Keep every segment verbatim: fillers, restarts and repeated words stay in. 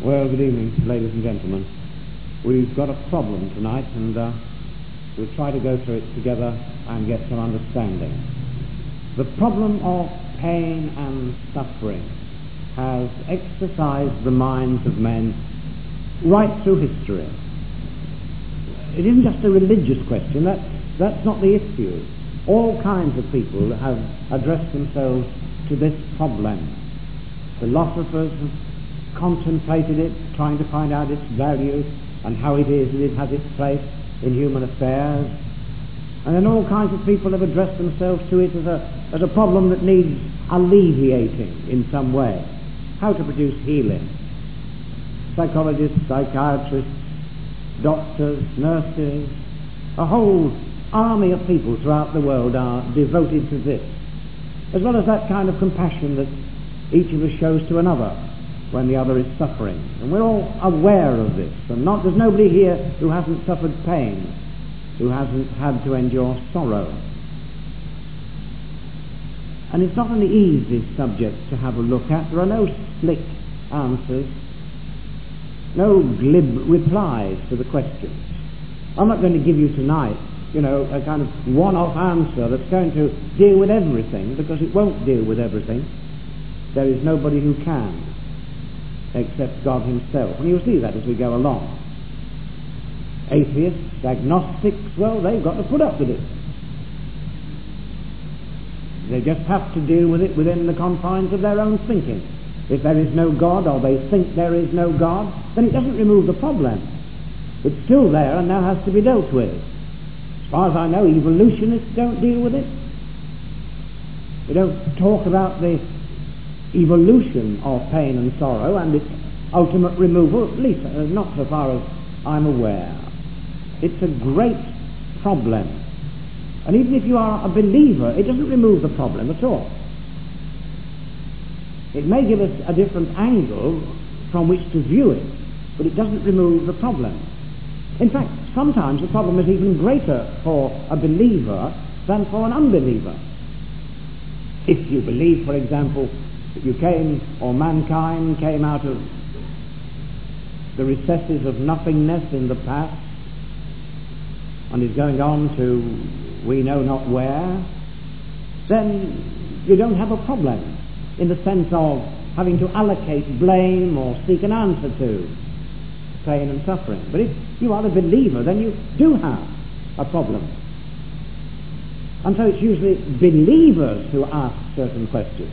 Well, good evening, ladies and gentlemen. We've got a problem tonight, and uh, we'll try to go through it together and get some understanding. The problem of pain and suffering has exercised the minds of men right through history. It isn't just a religious question. That's, that's not the issue. All kinds of people have addressed themselves to this problem. Philosophers have contemplated it, trying to find out its value and how it is that it has its place in human affairs. And then all kinds of people have addressed themselves to it as a, as a problem that needs alleviating in some way. How to produce healing. Psychologists, psychiatrists, doctors, nurses, a whole army of people throughout the world are devoted to this, as well as that kind of compassion that each of us shows to another when the other is suffering. And we're all aware of this, and not, there's nobody here who hasn't suffered pain, who hasn't had to endure sorrow. And it's not an easy subject to have a look at. There are no slick answers, no glib replies to the questions. I'm not going to give you tonight, you know, a kind of one-off answer that's going to deal with everything, because it won't deal with everything. There is nobody who can, except God himself. And you'll see that as we go along. Atheists, agnostics, well, they've got to put up with it. They just have to deal with it within the confines of their own thinking. If there is no God, or they think there is no God, then it doesn't remove the problem. It's still there and now has to be dealt with. As far as I know, evolutionists don't deal with it. They don't talk about the evolution of pain and sorrow and its ultimate removal, at least uh, not so far as I'm aware. It's a great problem. And even if you are a believer, it doesn't remove the problem at all. It may give us a different angle from which to view it, but it doesn't remove the problem. In fact, sometimes the problem is even greater for a believer than for an unbeliever. If you believe, for example, that you came, or mankind came out of the recesses of nothingness in the past and is going on to we know not where, then you don't have a problem in the sense of having to allocate blame or seek an answer to pain and suffering. But if you are a believer, then you do have a problem. And so it's usually believers who ask certain questions.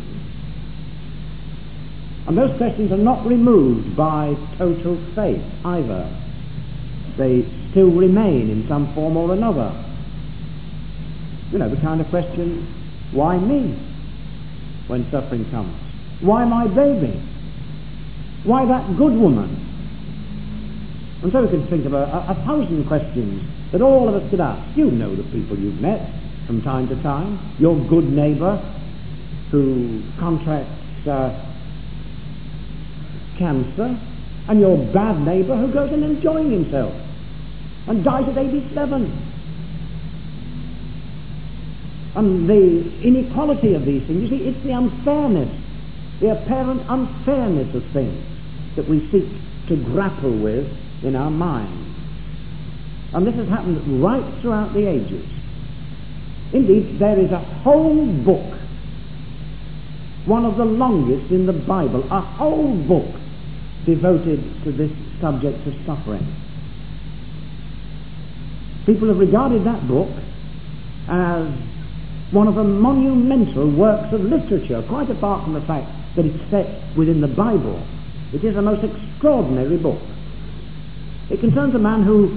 And those questions are not removed by total faith either. They still remain in some form or another. You know, the kind of question, why me when suffering comes? Why my baby? Why that good woman? And so we can think of a, a, a thousand questions that all of us could ask. You know the people you've met from time to time. Your good neighbour who contracts uh, cancer, and your bad neighbour who goes in enjoying himself and dies at eighty-seven. And the inequality of these things, you see, it's the unfairness, the apparent unfairness of things that we seek to grapple with in our minds. And this has happened right throughout the ages. Indeed, there is a whole book, one of the longest in the Bible, a whole book devoted to this subject of suffering. People have regarded that book as one of the monumental works of literature, quite apart from the fact that it's set within the Bible. It is a most extraordinary book. It concerns a man who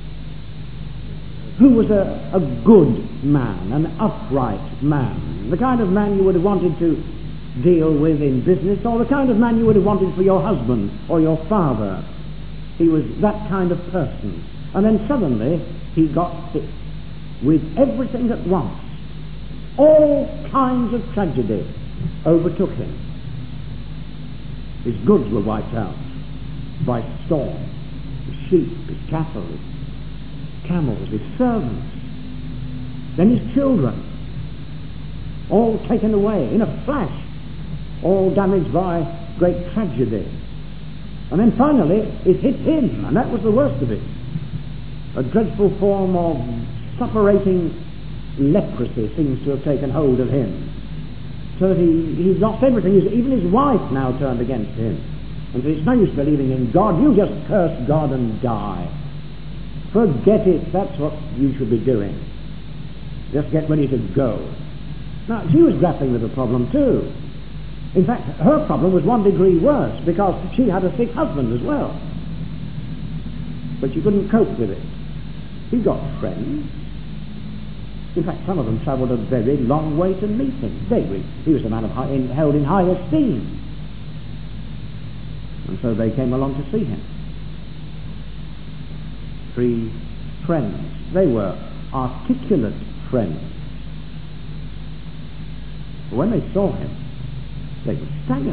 who was a, a good man, an upright man, the kind of man you would have wanted to deal with in business, or the kind of man you would have wanted for your husband or your father. He was that kind of person. And then suddenly he got sick with everything at once. All kinds of tragedy overtook him. His goods were wiped out by storm. His sheep, his cattle, his camels, his servants. Then his children, all taken away in a flash, all damaged by great tragedy. And then finally it hit him, and that was the worst of it. A dreadful form of suppurating leprosy seems to have taken hold of him, so that he, he lost everything. Even his wife now turned against him, and said, it's no use believing in God, you just curse God and die. Forget it, that's what you should be doing. Just get ready to go. Now, she was grappling with a problem too. In fact, her problem was one degree worse, because she had a sick husband as well. But she couldn't cope with it. He got friends. In fact, some of them travelled a very long way to meet him. David, he was a man of high, in, held in high esteem. And so they came along to see him. Three friends. They were articulate friends. But when they saw him, they were staggered.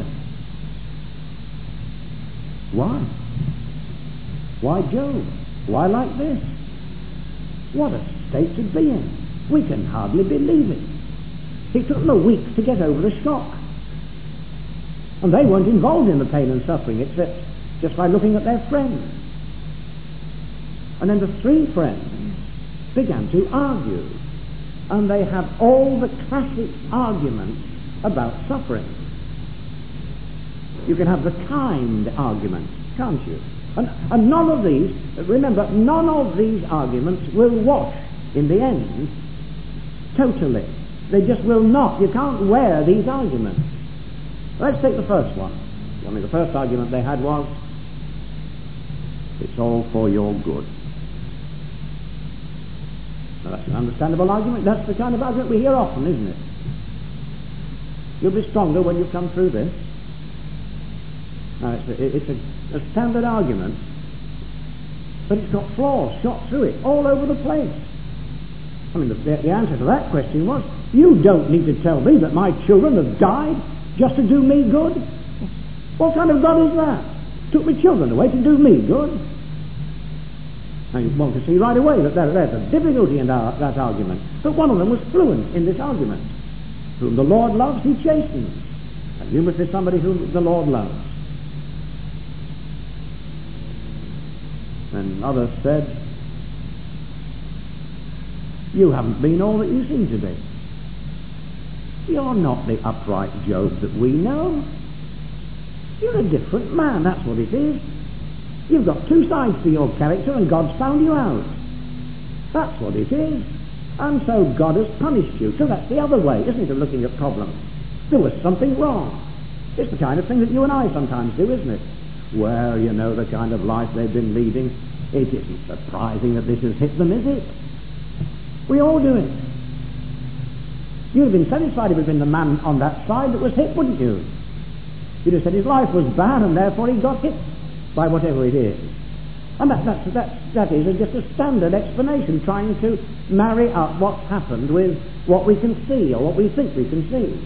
Why? Why Job? Why like this? What a state to be in. We can hardly believe it. It took them a week to get over the shock. And they weren't involved in the pain and suffering except just by looking at their friends. And then the three friends began to argue. And they had all the classic arguments about suffering. You can have the kind argument, can't you? And, and none of these, remember, none of these arguments will wash in the end totally. They just will not. You can't wear these arguments. Let's take the first one. I mean, the first argument they had was, it's all for your good. Now, that's an understandable argument. That's the kind of argument we hear often, isn't it? You'll be stronger when you've come through this. Now, it's a, it's a, a standard argument, but it's got flaws shot through it all over the place. I mean, the, the answer to that question was, you don't need to tell me that my children have died just to do me good. What kind of God is that? Took my children away to do me good. Now you want to see right away that there, there's a difficulty in that, that argument. But one of them was fluent in this argument. Whom the Lord loves, he chastens. And you must be somebody whom the Lord loves. And others said, you haven't been all that you seem to be. You're not the upright Job that we know. You're a different man, that's what it is. You've got two sides to your character and God's found you out. That's what it is. And so God has punished you. So that's the other way, isn't it, of looking at problems. There was something wrong. It's the kind of thing that you and I sometimes do, isn't it? Well, you know the kind of life they've been leading. It isn't surprising that this has hit them, is it? We all do it. You'd have been satisfied if it had been the man on that side that was hit, wouldn't you? You'd have said his life was bad and therefore he got hit by whatever it is. And that, that, that, that is just a standard explanation, trying to marry up what's happened with what we can see or what we think we can see.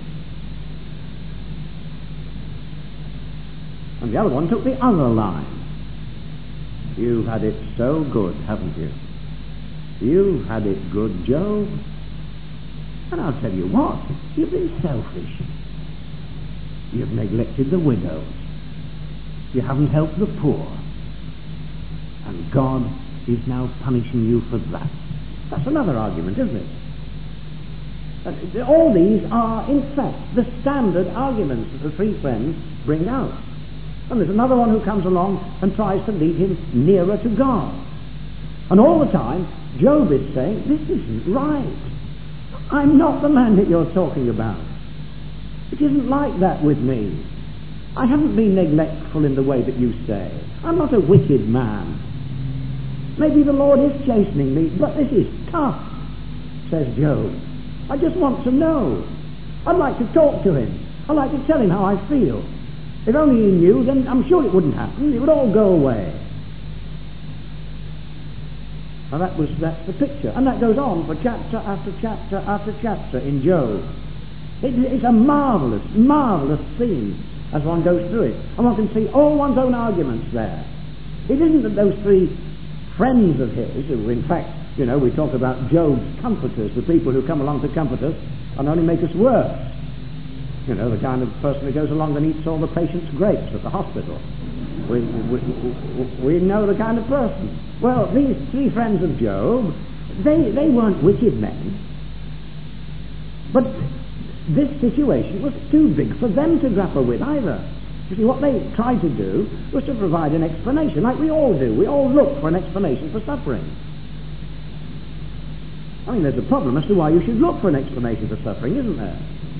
And the other one took the other line. You've had it so good, haven't you? You've had it good, Job. And I'll tell you what, you've been selfish. You've neglected the widows. You haven't helped the poor. And God is now punishing you for that. That's another argument, isn't it? And all these are, in fact, the standard arguments that the three friends bring out. And there's another one who comes along and tries to lead him nearer to God. And all the time, Job is saying, this isn't right. I'm not the man that you're talking about. It isn't like that with me. I haven't been neglectful in the way that you say. I'm not a wicked man. Maybe the Lord is chastening me, but this is tough, says Job. I just want to know. I'd like to talk to him. I'd like to tell him how I feel. If only he knew, then I'm sure it wouldn't happen. It would all go away. Now that was, that's the picture. And that goes on for chapter after chapter after chapter in Job. It, it's a marvellous, marvellous scene as one goes through it. And one can see all one's own arguments there. It isn't that those three friends of his, who in fact, you know, we talk about Job's comforters, the people who come along to comfort us and only make us worse. You know, the kind of person who goes along and eats all the patient's grapes at the hospital. We, we, we know the kind of person. Well, these three friends of Job, they, they weren't wicked men. But this situation was too big for them to grapple with either. You see, what they tried to do was to provide an explanation, like we all do. We all look for an explanation for suffering. I mean, there's a problem as to why you should look for an explanation for suffering, isn't there?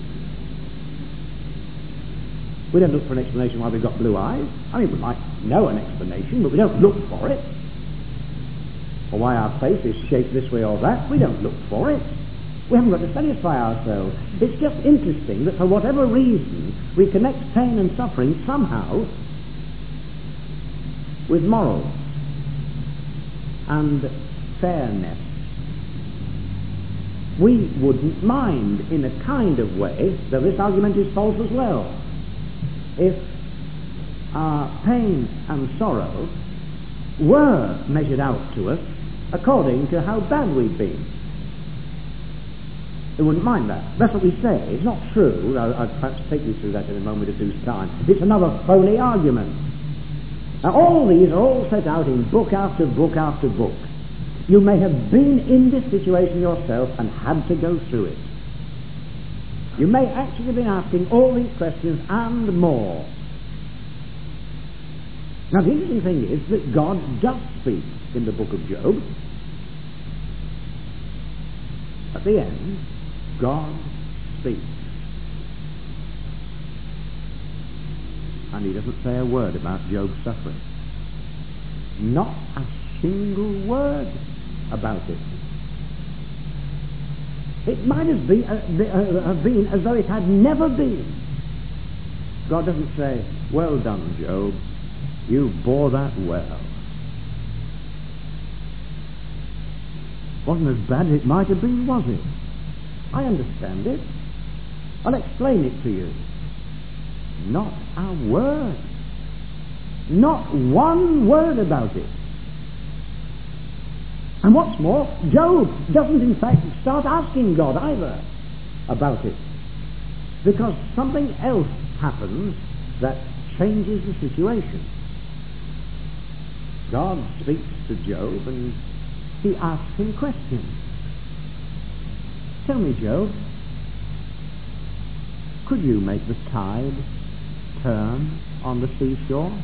We don't look for an explanation why we've got blue eyes. I mean, we might know an explanation, but we don't look for it. Or why our face is shaped this way or that. We don't look for it. We haven't got to satisfy ourselves. It's just interesting that for whatever reason we connect pain and suffering somehow with morals and fairness. We wouldn't mind in a kind of way, though this argument is false as well, if our pain and sorrow were measured out to us according to how bad we've been. We wouldn't mind that. That's what we say. It's not true. I'll, I'll perhaps take you through that in a moment or two's time. It's another phony argument. Now, all these are all set out in book after book after book. You may have been in this situation yourself and had to go through it. You may actually have been asking all these questions and more. Now, the interesting thing is that God does speak in the book of Job. At the end, God speaks. And he doesn't say a word about Job's suffering. Not a single word about it. It might have been, uh, have been as though it had never been. God doesn't say, well done, Job, you bore that well. Wasn't as bad as it might have been, was it? I understand it. I'll explain it to you. Not a word. Not one word about it. And what's more, Job doesn't in fact start asking God either about it. Because something else happens that changes the situation. God speaks to Job and he asks him questions. Tell me, Job, could you make the tide turn on the seashore?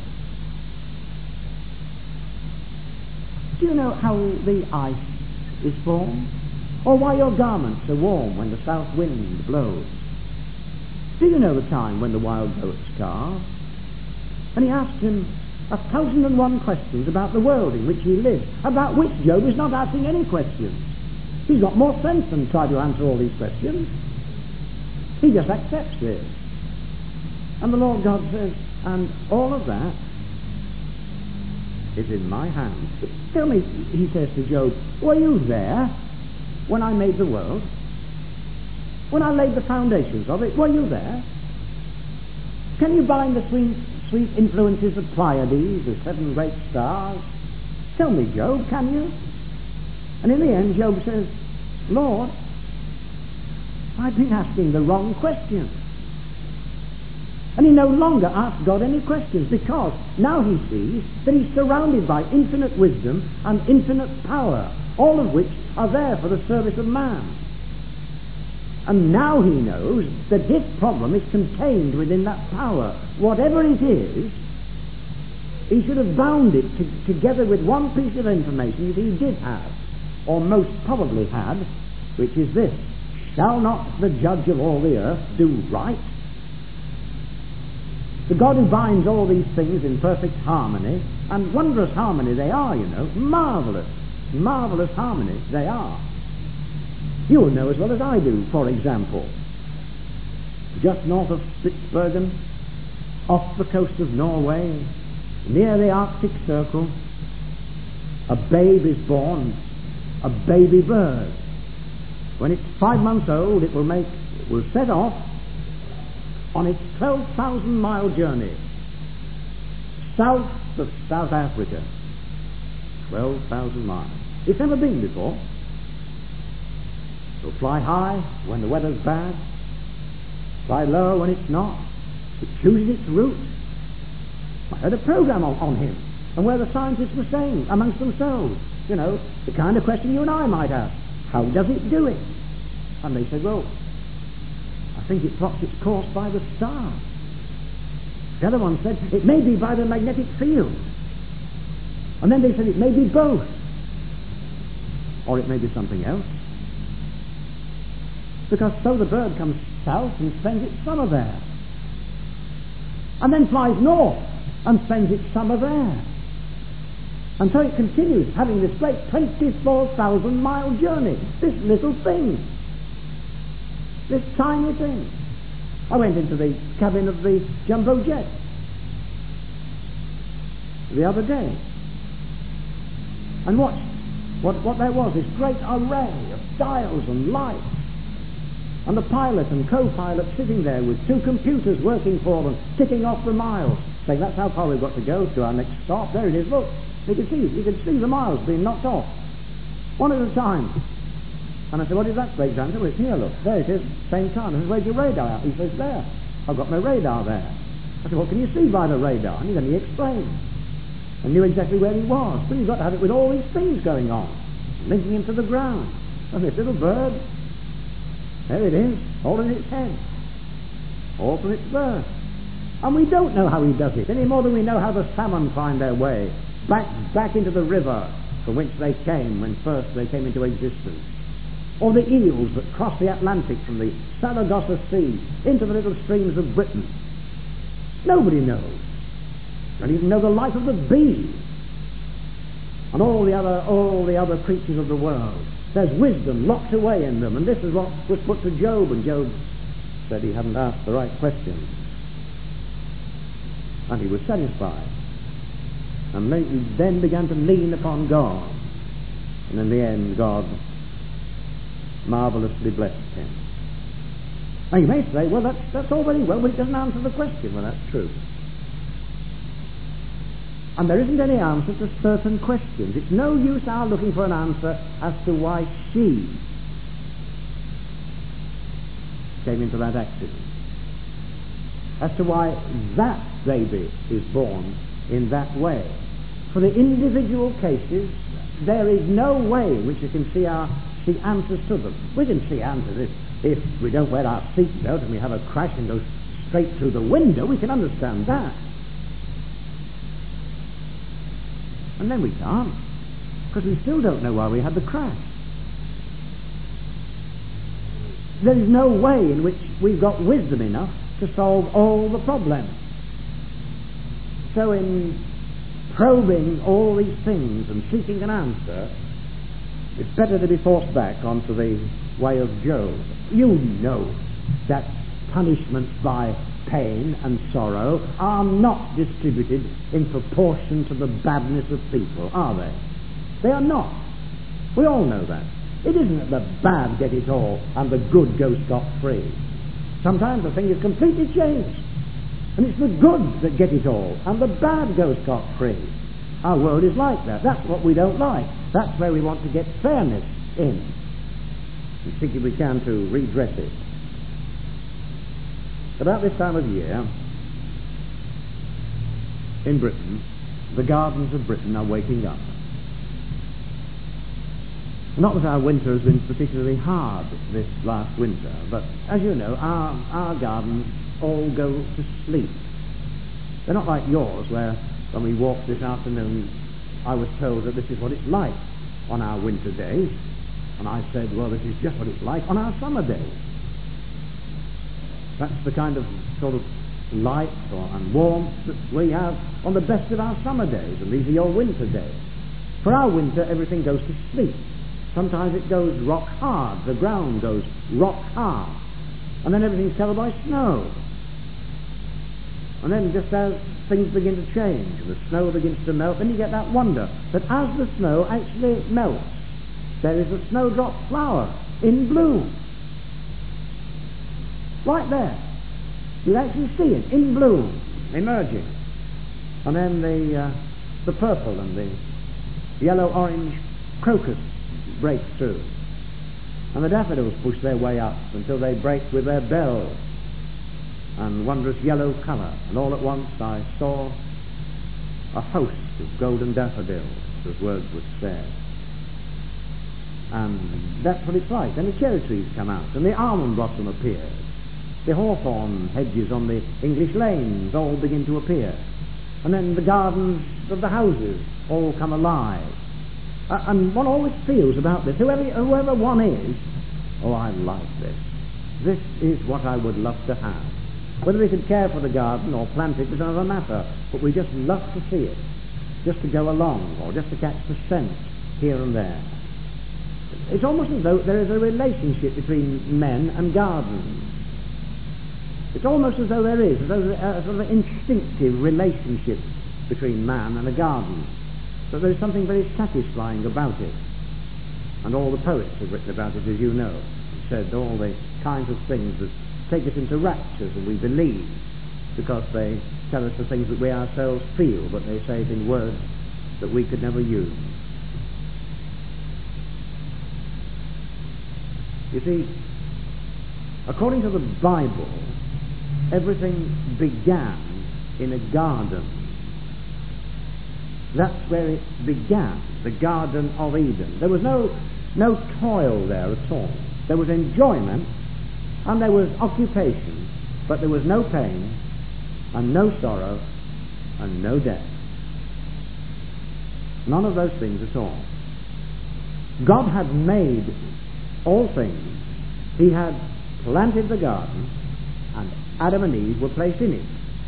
Do you know how the ice is formed? Or why your garments are warm when the south wind blows? Do you know the time when the wild goats calve? And he asked him a thousand and one questions about the world in which he lives, about which Job is not asking any questions. He's got more sense than try to answer all these questions. He just accepts it. And the Lord God says, and all of that is in my hands. Tell me, he says to Job, were you there when I made the world? When I laid the foundations of it, were you there? Can you bind the sweet, sweet influences of Pleiades, the seven great stars? Tell me, Job, can you? And in the end, Job says, Lord, I've been asking the wrong question. And he no longer asks God any questions, because now he sees that he's surrounded by infinite wisdom and infinite power, all of which are there for the service of man. And now he knows that his problem is contained within that power. Whatever it is, he should have bound it to, together with one piece of information that he did have, or most probably had, which is this: shall not the judge of all the earth do right? The God who binds all these things in perfect harmony, and wondrous harmony they are, you know, marvellous, marvellous harmony they are. You'll know as well as I do, for example, just north of Spitsbergen, off the coast of Norway, near the Arctic Circle, a babe is born, a baby bird. When it's five months old, it will make, it will set off on its twelve thousand mile journey south of South Africa. twelve thousand miles. It's never been before. It'll fly high when the weather's bad, fly low when it's not. It chooses its route. I heard a program on, on him, and where the scientists were saying amongst themselves, you know, the kind of question you and I might ask, how does it do it? And they said, well, I think it plots its course by the star. The other one said, it may be by the magnetic field. And then they said, it may be both. Or it may be something else. Because so the bird comes south and spends its summer there. And then flies north and spends its summer there. And so it continues having this great twenty-four thousand mile journey. This little thing. This tiny thing. I went into the cabin of the jumbo jet the other day and watched what, what there was, this great array of dials and lights, and the pilot and co-pilot sitting there with two computers working for them, ticking off the miles, saying that's how far we've got to go to our next stop. There it is, look. You can see, you can see the miles being knocked off, one at a time. And I said, what is that, Craig? I said, well, it's here, look. There it is, same time. I said, where's your radar? He says, there. I've got my radar there. I said, what can you see by the radar? And then he explained. I knew exactly where he was. But you've got to have it with all these things going on, linking him to the ground. And this little bird, there it is, holding its head, all from its birth. And we don't know how he does it, any more than we know how the salmon find their way back, back into the river from which they came when first they came into existence. Or the eels that cross the Atlantic from the Saragossa Sea into the little streams of Britain. Nobody knows. Don't even know the life of the bee and all the other all the other creatures of the world. There's wisdom locked away in them, and this is what was put to Job, and Job said he hadn't asked the right question, and he was satisfied. And he then began to lean upon God, and in the end God marvellously blessed him. Now you may say, well, that's, that's all very well, but it doesn't answer the question. Well, that's true. And there isn't any answer to certain questions. It's no use our looking for an answer as to why she came into that accident, as to why that baby is born in that way. For the individual cases, there is no way in which you can see our see answers to them. We can see answers if, if we don't wear our seatbelt and we have a crash and go straight through the window. We can understand that. And then we can't, because we still don't know why we had the crash. There is no way in which we've got wisdom enough to solve all the problems. So in probing all these things and seeking an answer, it's better to be forced back onto the way of Job. You know that punishments by pain and sorrow are not distributed in proportion to the badness of people, are they? They are not. We all know that. It isn't that the bad get it all and the good go scot-free. Sometimes the thing is completely changed, and it's the good that get it all and the bad go scot-free. Our world is like that. That's what we don't like. That's where we want to get fairness in, and think if we can to redress it. About this time of year, in Britain, the gardens of Britain are waking up. Not that our winter has been particularly hard this last winter, but as you know, our, our gardens all go to sleep. They're not like yours, where when we walked this afternoon, I was told that this is what it's like on our winter days, and I said, well, this is just what it's like on our summer days. That's the kind of sort of light or, and warmth that we have on the best of our summer days, and these are your winter days. For our winter, everything goes to sleep. Sometimes it goes rock hard, the ground goes rock hard, and then everything's covered by snow. And then just as things begin to change and the snow begins to melt, then you get that wonder that as the snow actually melts, there is a snowdrop flower in bloom. Right there. You actually see it in bloom, emerging. And then the uh, the purple and the yellow-orange crocus break through. And the daffodils push their way up until they break with their bells and wondrous yellow colour. And all at once I saw a host of golden daffodils, as Wordsworth said. And that's what it's like. Then the cherry trees come out, and the almond blossom appears. The hawthorn hedges on the English lanes all begin to appear. And then the gardens of the houses all come alive. Uh, and one always feels about this, whoever, whoever one is, oh, I like this. This is what I would love to have. Whether we could care for the garden or plant it is another matter, but we just love to see it, just to go along, or just to catch the scent here and there. It's almost as though there is a relationship between men and gardens. It's almost as though there is, as though there's a sort of instinctive relationship between man and a garden. But there's something very satisfying about it. And all the poets have written about it, as you know, and said all the kinds of things that take us into raptures and we believe, because they tell us the things that we ourselves feel, but they say it in words that we could never use. You see, according to the Bible, everything began in a garden. That's where it began, the Garden of Eden. There was no, no toil there at all. There was enjoyment and there was occupation, but there was no pain and no sorrow and no death. None of those things at all. God had made all things. He had planted the garden, and Adam and Eve were placed in it.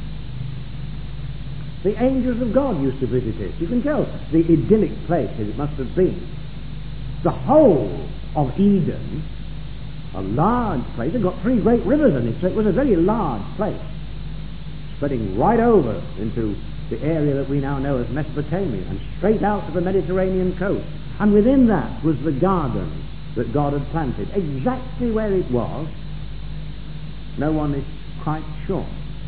The angels of God used to visit it. You can tell the idyllic place that it must have been. The whole of Eden, a large place, it got three great rivers in it, so it was a very large place, spreading right over into the area that we now know as Mesopotamia, and straight out to the Mediterranean coast. And within that was the garden that God had planted. Exactly where it was, no one is quite sure.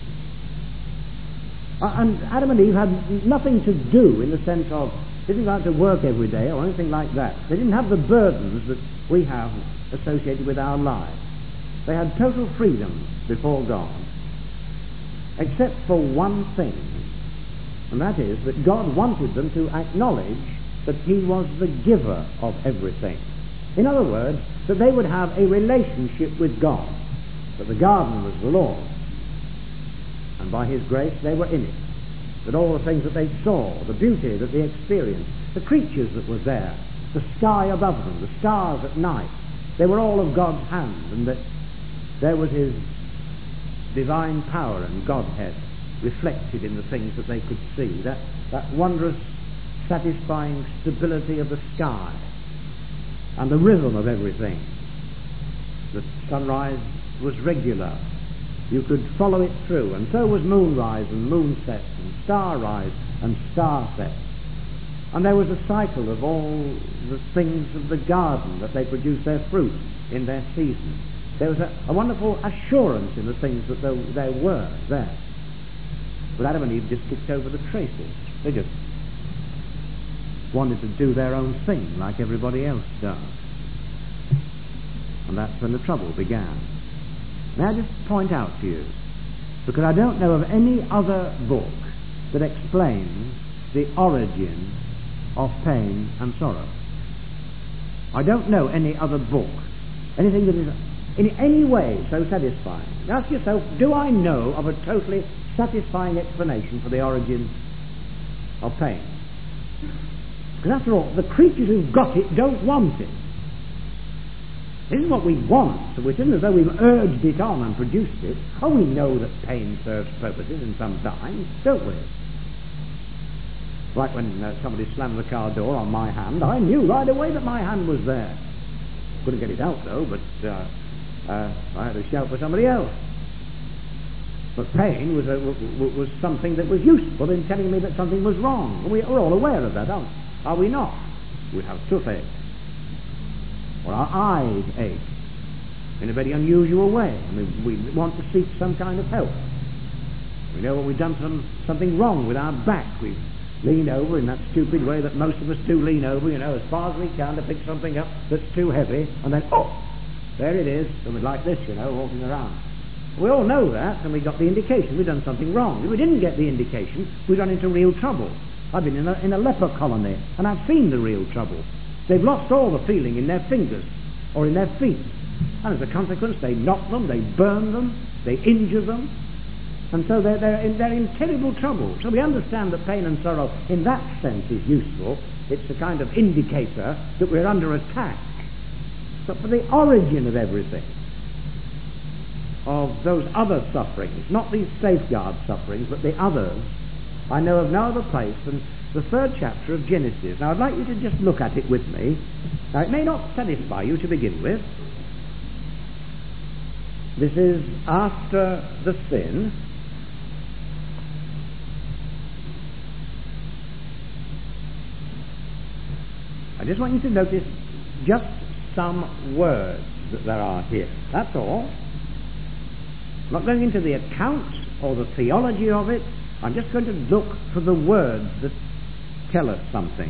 And Adam and Eve had nothing to do in the sense of, they didn't have to work every day or anything like that. They didn't have the burdens that we have associated with our lives. They had total freedom before God, except for one thing, and that is that God wanted them to acknowledge that He was the giver of everything. In other words, that they would have a relationship with God, that the garden was the Lord's, and by His grace they were in it, that all the things that they saw, the beauty that they experienced, the creatures that were there, the sky above them, the stars at night, they were all of God's hand, and that there was His divine power and Godhead reflected in the things that they could see, that, that wondrous, satisfying stability of the sky and the rhythm of everything. The sunrise was regular. You could follow it through, and so was moonrise and moonset and starrise and starset. And there was a cycle of all the things of the garden, that they produced their fruit in their season. There was a, a wonderful assurance in the things that there, there were there. But Adam and Eve just kicked over the traces. They just wanted to do their own thing like everybody else does. And that's when the trouble began. May I just point out to you, because I don't know of any other book that explains the origin of pain and sorrow. I don't know any other book, anything that is in any way so satisfying. Ask yourself, do I know of a totally satisfying explanation for the origin of pain? Because after all, the creatures who've got it don't want it. This is what we want, so it isn't as though we've urged it on and produced it. Oh, we know that pain serves purposes in some time, don't we? Like when uh, somebody slammed the car door on my hand, I knew right away that my hand was there. Couldn't get it out though, but uh, uh, I had to shout for somebody else. But pain was, a, was something that was useful in telling me that something was wrong. We're all aware of that, aren't we? Are we not? We have toothache, or our eyes ache in a very unusual way, and we, we want to seek some kind of help. We know when we've done some, something wrong with our back. We lean over in that stupid way that most of us do lean over, you know, as far as we can to pick something up that's too heavy, and then, oh, there it is, and we're like this, you know, walking around. We all know that, and we got the indication we've done something wrong. If we didn't get the indication, we'd run into real trouble. I've been in a, in a leper colony, and I've seen the real trouble. They've lost all the feeling in their fingers or in their feet. And as a consequence, they knock them, they burn them, they injure them. And so they're, they're, in, they're in terrible trouble. So we understand that pain and sorrow in that sense is useful. It's a kind of indicator that we're under attack. But for the origin of everything, of those other sufferings, not these safeguard sufferings, but the others, I know of no other place than the third chapter of Genesis. Now I'd like you to just look at it with me. Now it may not satisfy you to begin with. This is after the sin. I just want you to notice just some words that there are here. That's all. I'm not going into the account or the theology of it. I'm just going to look for the words that tell us something.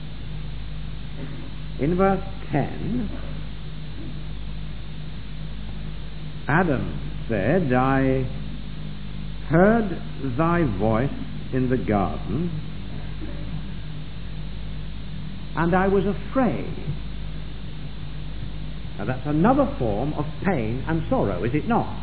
In verse ten, Adam said, I heard thy voice in the garden, and I was afraid. Now that's another form of pain and sorrow, is it not?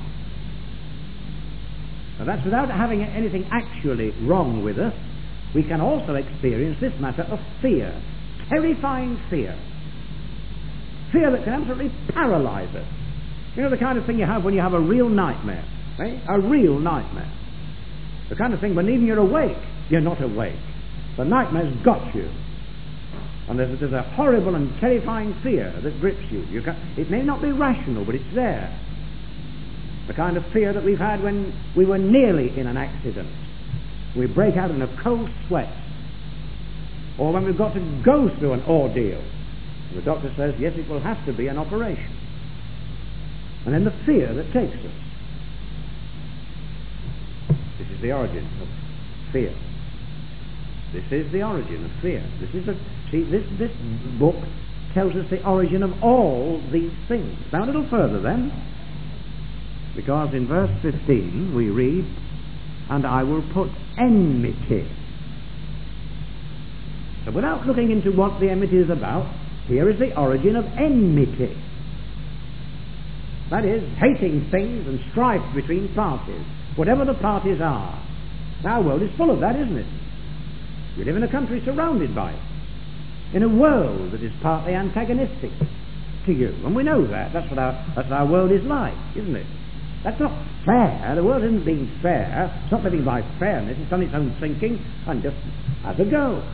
Now that's without having anything actually wrong with us. We can also experience this matter of fear, terrifying fear. Fear that can absolutely paralyze us. You know the kind of thing you have when you have a real nightmare, eh? A real nightmare. The kind of thing when even you're awake, you're not awake. The nightmare's got you. And there's, there's a horrible and terrifying fear that grips you. you can, it may not be rational, but it's there. The kind of fear that we've had when we were nearly in an accident. We break out in a cold sweat. Or when we've got to go through an ordeal. The doctor says, yes, it will have to be an operation. And then the fear that takes us. This is the origin of fear. This is the origin of fear. This is the, see, this, this book tells us the origin of all these things. Now a little further then, because in verse fifteen we read, and I will put enmity. So without looking into what the enmity is about, here is the origin of enmity. That is, hating things and strife between parties, whatever the parties are. Our world is full of that, isn't it? We live in a country surrounded by it, in a world that is partly antagonistic to you, and we know that. That's what our, that's what our world is like, isn't it? That's not fair. The world isn't being fair. It's not living by fairness. It's on its own thinking and just has a go.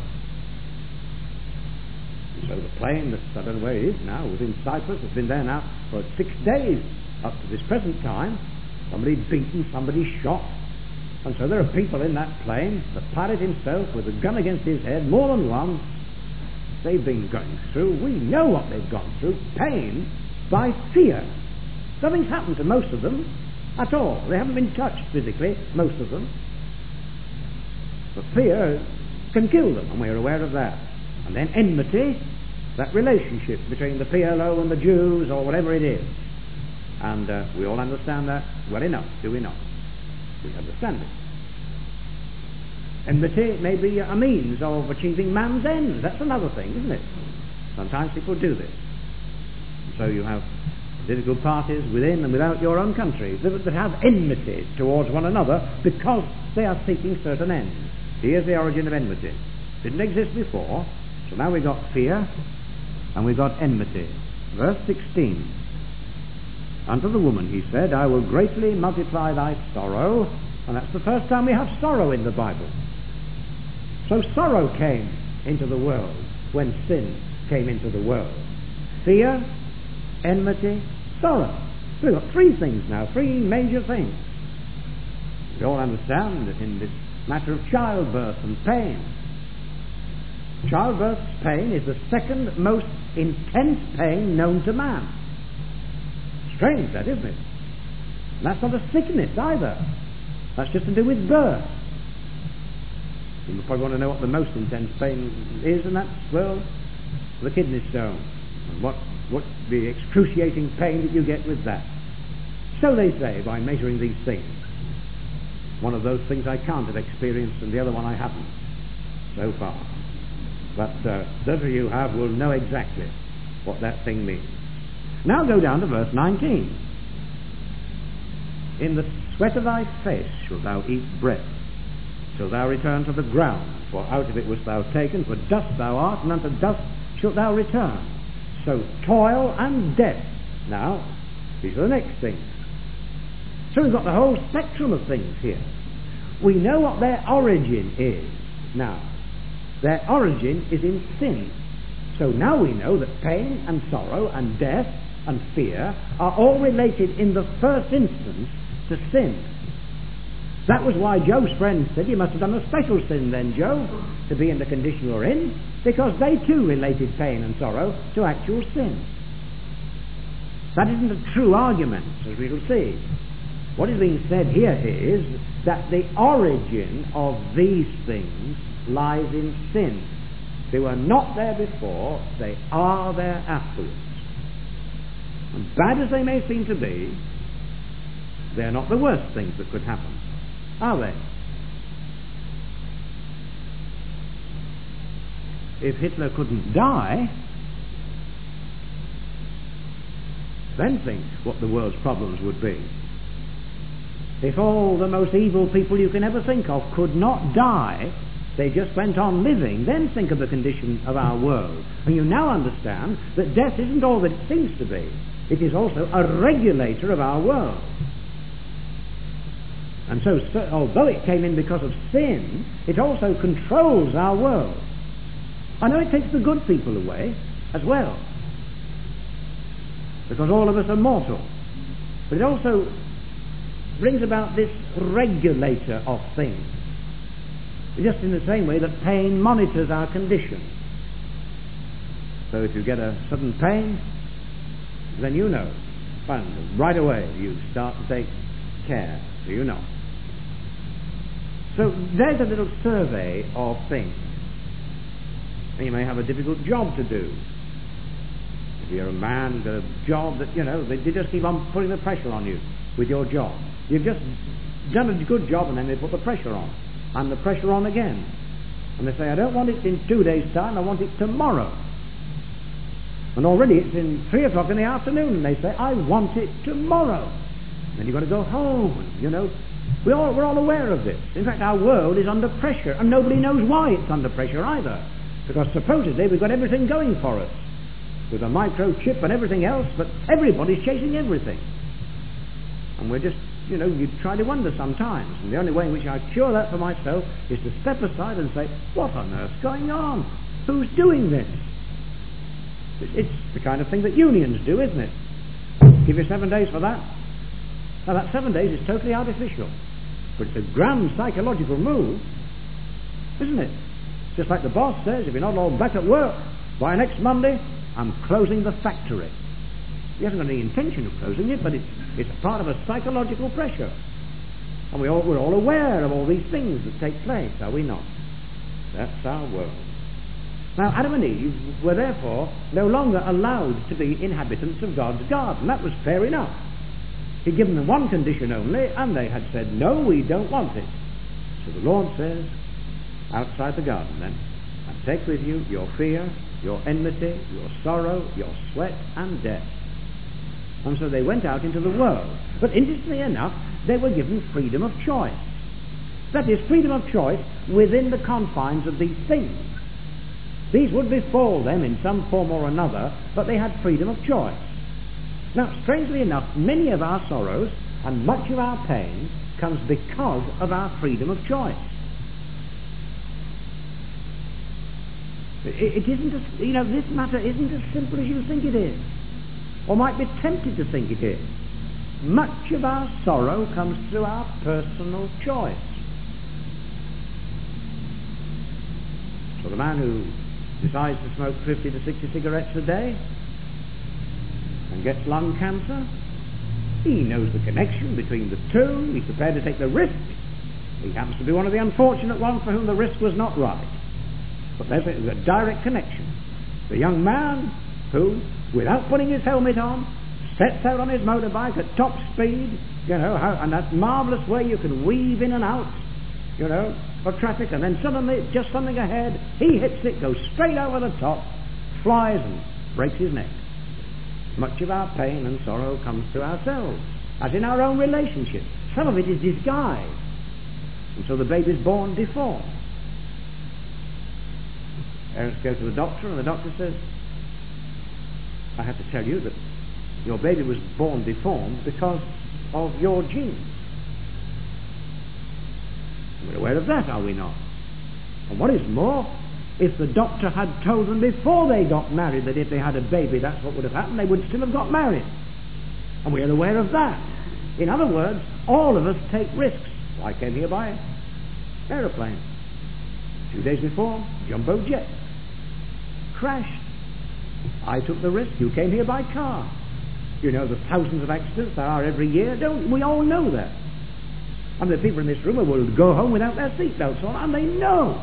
And so the plane that's, I don't know where it is now, was in Cyprus. It's been there now for six days up to this present time. Somebody beaten, somebody shot. And so there are people in that plane, the pilot himself with a gun against his head, more than one. They've been going through, we know what they've gone through, pain by fear. Nothing's happened to most of them at all. They haven't been touched physically, most of them. But fear can kill them, and we're aware of that. And then enmity, that relationship between the P L O and the Jews, or whatever it is. And uh, we all understand that well enough, do we not? We understand it. Enmity may be a means of achieving man's ends. That's another thing, isn't it? Sometimes people do this. And so you have political parties within and without your own country that, that have enmity towards one another because they are seeking certain ends. Here's the origin of enmity. Didn't exist before, so now we've got fear and we've got enmity. Verse sixteen. Unto the woman he said, I will greatly multiply thy sorrow. And that's the first time we have sorrow in the Bible. So sorrow came into the world when sin came into the world. Fear, enmity, sorrow. We've got three things now, three major things. We all understand that in this matter of childbirth and pain. Childbirth's pain is the second most intense pain known to man. Strange that, isn't it? And that's not a sickness either. That's just to do with birth. You probably want to know what the most intense pain is, and that's, well, the kidney stone. And what, what the excruciating pain that you get with that. So they say, by measuring these things. One of those things I can't have experienced, and the other one I haven't so far. But uh, those of you who have will know exactly what that thing means. Now go down to verse nineteen. In the sweat of thy face shalt thou eat bread, till thou return to the ground, for out of it wast thou taken, for dust thou art, and unto dust shalt thou return. So toil and death. Now, these are the next things. So we've got the whole spectrum of things here. We know what their origin is. Now, their origin is in sin. So now we know that pain and sorrow and death and fear are all related in the first instance to sin. That was why Job's friends said, you must have done a special sin then, Job, to be in the condition you're in, because they too related pain and sorrow to actual sin. That isn't a true argument, as we will see. What is being said here is that the origin of these things lies in sin. They were not there before, they are there afterwards. And bad as they may seem to be, they're not the worst things that could happen, are they? If Hitler couldn't die, then think what the world's problems would be. If all the most evil people you can ever think of could not die, they just went on living, then think of the condition of our world. And you now understand that death isn't all that it seems to be. It is also a regulator of our world. And so, so, although it came in because of sin, it also controls our world. I know it takes the good people away as well, because all of us are mortal. But it also brings about this regulator of things, just in the same way that pain monitors our condition. So if you get a sudden pain, then you know. And right away you start to take care, so you know. So there's a little survey of things. And you may have a difficult job to do. If you're a man who's got a job that, you know, they, they just keep on putting the pressure on you with your job. You've just done a good job and then they put the pressure on. And the pressure on again. And they say, I don't want it in two days' time, I want it tomorrow. And already it's in three o'clock in the afternoon and they say, I want it tomorrow. Then you've got to go home, and, you know. We all, we're all aware of this. In fact, our world is under pressure, and nobody knows why it's under pressure either. Because supposedly we've got everything going for us, with a microchip and everything else, but everybody's chasing everything. And we're just, you know, you try to wonder sometimes. And the only way in which I cure that for myself is to step aside and say, what on earth's going on? Who's doing this? It's the kind of thing that unions do, isn't it? Give you seven days for that. Now that seven days is totally artificial, but it's a grand psychological move, isn't it? Just like the boss says, if you're not all back at work by next Monday, I'm closing the factory. He hasn't got any intention of closing it, but it's, it's part of a psychological pressure. And we all, we're all aware of all these things that take place, are we not? That's our world. Now, Adam and Eve were therefore no longer allowed to be inhabitants of God's garden. That was fair enough. He'd given them one condition only, and they had said, no, we don't want it. So the Lord says, outside the garden then, and take with you your fear, your enmity, your sorrow, your sweat, and death. And so they went out into the world. But interestingly enough, they were given freedom of choice. That is, freedom of choice within the confines of these things. These would befall them in some form or another, but they had freedom of choice. Now, strangely enough, many of our sorrows and much of our pain comes because of our freedom of choice. It, it isn't, as, you know, this matter isn't as simple as you think it is, or might be tempted to think it is. Much of our sorrow comes through our personal choice. So the man who decides to smoke fifty to sixty cigarettes a day and gets lung cancer, he knows the connection between the two. He's prepared to take the risk. He happens to be one of the unfortunate ones for whom the risk was not right. But there's a, there's a direct connection. The young man who, without putting his helmet on, sets out on his motorbike at top speed, you know, how, and that marvellous way you can weave in and out, you know, of traffic, and then suddenly, just something ahead, he hits it, goes straight over the top, flies and breaks his neck. Much of our pain and sorrow comes through ourselves, as in our own relationships. Some of it is disguised, and so the baby's born deformed. Parents go to the doctor, and the doctor says, I have to tell you that your baby was born deformed because of your genes. We're aware of that, are we not? And what is more, if the doctor had told them before they got married that if they had a baby that's what would have happened, they would still have got married. And we're aware of that. In other words, all of us take risks. I came here by aeroplane. Two days before, jumbo jet. Crashed. I took the risk. You came here by car. You know the thousands of accidents there are every year. Don't we all know that? And the people in this room will go home without their seatbelts on, and they know.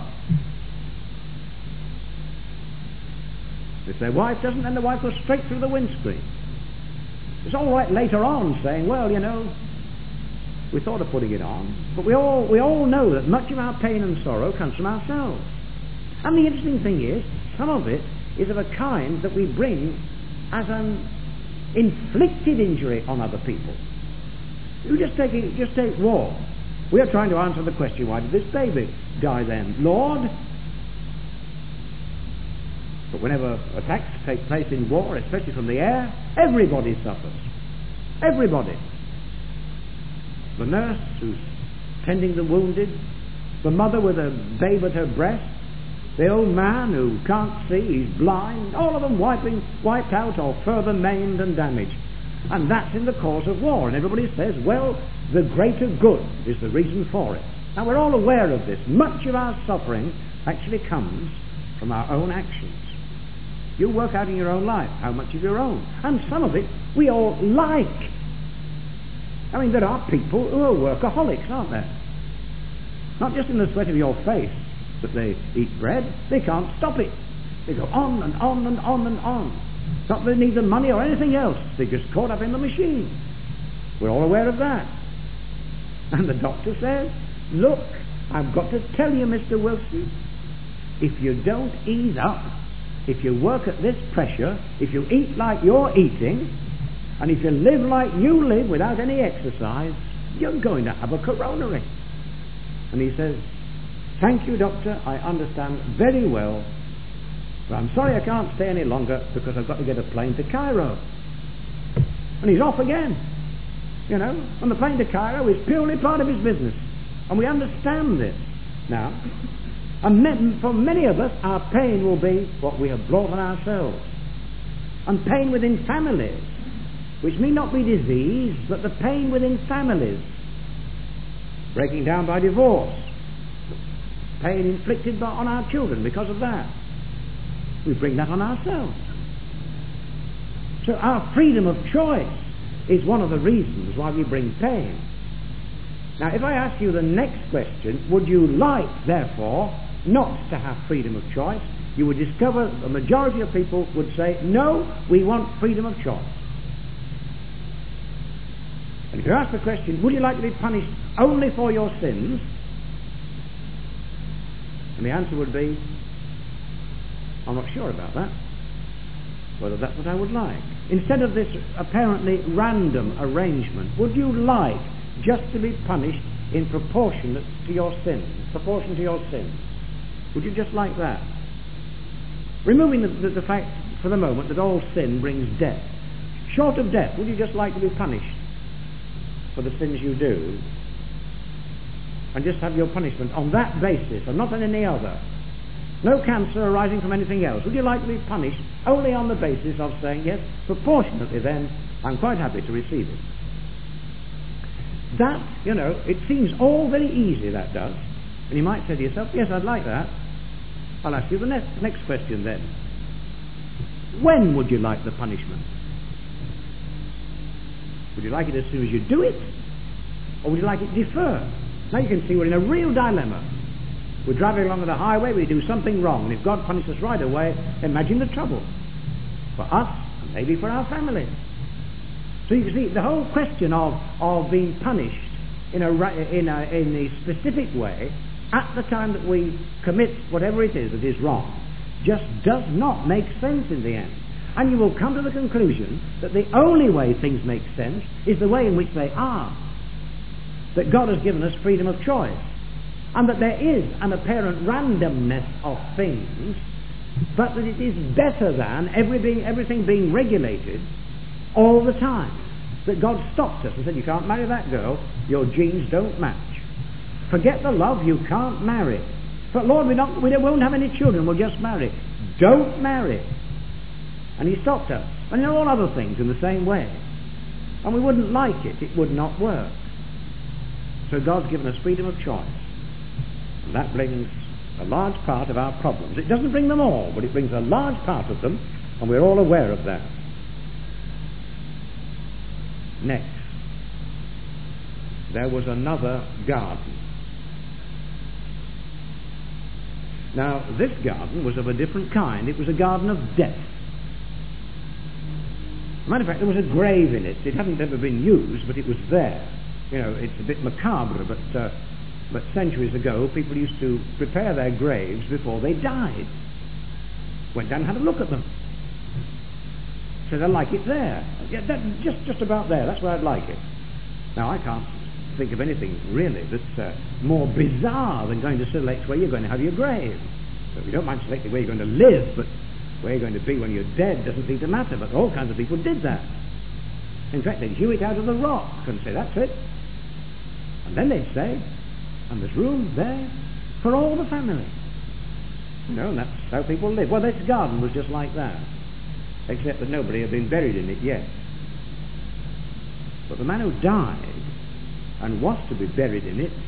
If their wife doesn't, then the wife goes straight through the windscreen. It's all right later on saying, well, you know, we thought of putting it on. But we all, we all know that much of our pain and sorrow comes from ourselves. And the interesting thing is, some of it is of a kind that we bring as an inflicted injury on other people. You just take it, just take war. We are trying to answer the question, why did this baby die then? Lord? But whenever attacks take place in war, especially from the air, everybody suffers. Everybody. The nurse who's tending the wounded, the mother with a babe at her breast, the old man who can't see, he's blind, all of them wiping, wiped out or further maimed and damaged. And that's in the cause of war. And everybody says, well, the greater good is the reason for it. Now we're all aware of this. Much of our suffering actually comes from our own actions. You work out in your own life how much of your own. And some of it we all like. I mean, there are people who are workaholics, aren't there? Not just in the sweat of your face that they eat bread. They can't stop it. They go on and on and on and on. Not that they need the money or anything else. They're just caught up in the machine. We're all aware of that. And the doctor says, look, I've got to tell you, Mister Wilson, if you don't ease up, if you work at this pressure, if you eat like you're eating, and if you live like you live without any exercise, you're going to have a coronary. And he says, thank you, doctor, I understand very well, but I'm sorry I can't stay any longer because I've got to get a plane to Cairo. And he's off again. You know, and the plane to Cairo is purely part of his business. And we understand this now. And for many of us, our pain will be what we have brought on ourselves. And pain within families, which may not be disease, but the pain within families. Breaking down by divorce. Pain inflicted by, on our children because of that. We bring that on ourselves. So our freedom of choice is one of the reasons why we bring pain. Now, if I ask you the next question, would you like, therefore, not to have freedom of choice? You would discover the majority of people would say, no, we want freedom of choice. And if you ask the question, would you like to be punished only for your sins? And the answer would be, I'm not sure about that, whether that's what I would like. Instead of this apparently random arrangement, would you like just to be punished in proportion to your sins, proportion to your sins? Would you just like that? Removing the, the, the fact for the moment that all sin brings death. Short of death, would you just like to be punished for the sins you do? And just have your punishment on that basis and not on any other? No cancer arising from anything else. Would you like to be punished only on the basis of saying, yes, proportionately then, I'm quite happy to receive it? That, you know, it seems all very easy, that does. And you might say to yourself, yes, I'd like that. I'll ask you the next, next question then. When would you like the punishment? Would you like it as soon as you do it? Or would you like it deferred? Now you can see we're in a real dilemma. We're driving along the highway, we do something wrong, and if God punishes us right away, imagine the trouble. For us, and maybe for our family. So you can see the whole question of, of being punished in a, in, a, in a specific way at the time that we commit whatever it is that is wrong just does not make sense in the end. And you will come to the conclusion that the only way things make sense is the way in which they are. That God has given us freedom of choice. And that there is an apparent randomness of things, but that it is better than every being, everything being regulated all the time. That God stopped us and said, you can't marry that girl, your genes don't match. Forget the love, you can't marry. But Lord, we're not, we won't have any children, we'll just marry. Don't marry. And he stopped us. And there are all other things in the same way. And we wouldn't like it, it would not work. So God's given us freedom of choice. And that brings a large part of our problems. It doesn't bring them all, but it brings a large part of them, and we're all aware of that. Next, there was another garden. Now, this garden was of a different kind. It was a garden of death. As a matter of fact, there was a grave in it. It hadn't ever been used, but it was there. You know, it's a bit macabre, but uh, but centuries ago, people used to prepare their graves before they died. Went down and had a look at them. Said, I like it there. Yeah, that, just just about there. That's where I'd like it. Now, I can't think of anything really that's uh, more bizarre than going to select where you're going to have your grave. So we don't mind selecting where you're going to live, but where you're going to be when you're dead doesn't seem to matter. But all kinds of people did that. In fact, they'd hew it out of the rock and say, that's it. And then they'd say, and there's room there for all the family. You know, and that's how people live. Well, this garden was just like that, except that nobody had been buried in it yet. But the man who died and was to be buried in it